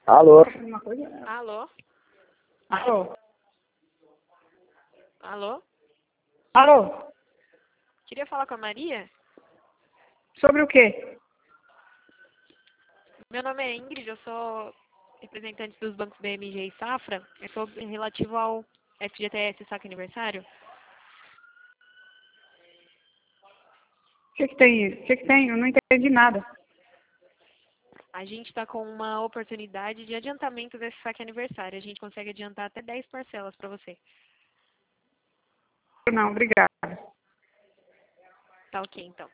Alô? Alô? Alô? Alô? Alô? Queria falar com a Maria? Sobre o quê? Meu nome é Ingrid, eu sou representante dos bancos BMG e Safra. É sobre relativo ao FGTS Saque Aniversário. O que tem? O que tem? Eu não entendi nada. A gente está com uma oportunidade de adiantamento desse saque aniversário. A gente consegue adiantar até 10 parcelas para você. Não, obrigada. Tá ok, então.